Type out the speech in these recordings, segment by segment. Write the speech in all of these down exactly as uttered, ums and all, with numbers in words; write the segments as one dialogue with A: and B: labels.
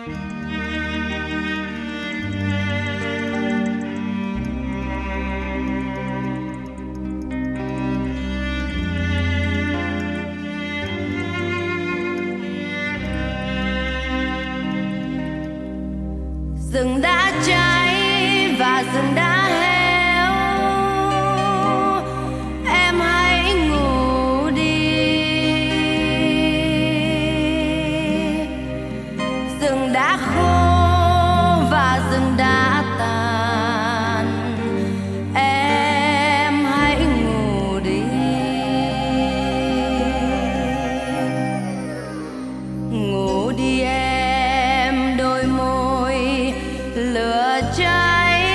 A: Rừng đã cháy và rừng đã héo, em hãy ngủ đi. Rừng đã khô và rừng đã tàn, em hãy ngủ đi. Ngủ đi em, đôi môi lửa cháy.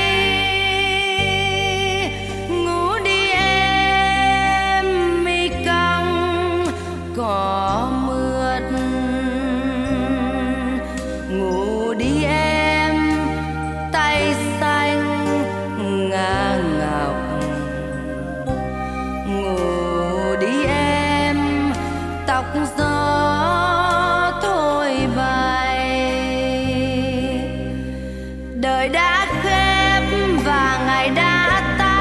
A: Ngủ đi em, mi cong cỏ mượt. Ngủ đi em, tay xanh ngà ngọc. Ngủ đi em, tóc gió thôi bay. Đời đã khép và ngày đã tắt,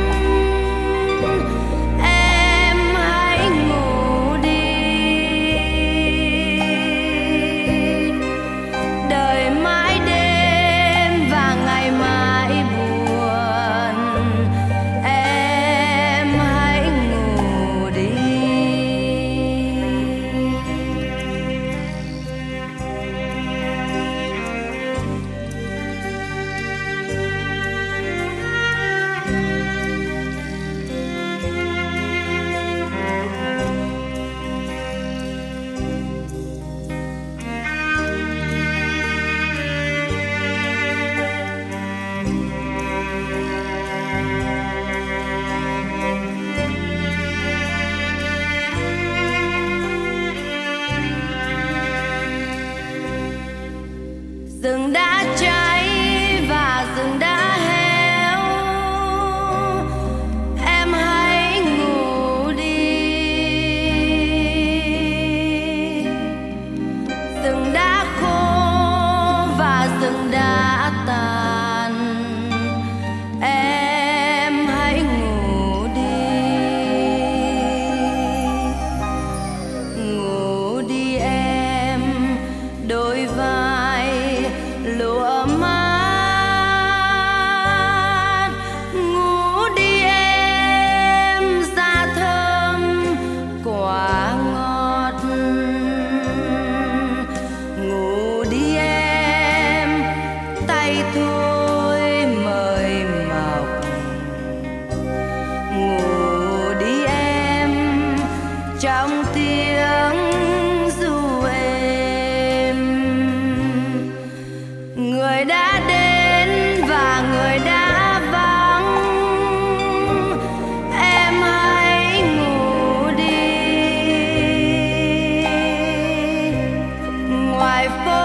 A: em hãy ngủ đi. Đời mãi đêm và ngày mãi buồn, em hãy ngủ đi. Rừng đã cháy và rừng đã héo, em hãy ngủ đi. Rừng đã khô và rừng đã tàn, em hãy ngủ đi. Ngủ đi em, đôi vai lụa mát. Ngủ đi em, da thơm quả ngọt. Ngủ đi em, tay thôi mời mọc. Ngủ đi em, trong tiếng ru êm. Người đã đến và người đã vắng, em hãy ngủ đi. Ngoài phố